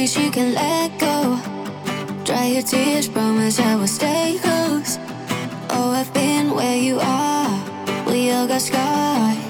least you can let go. Dry your tears, promise I will stay close. Oh, I've been where you are. We all got scars.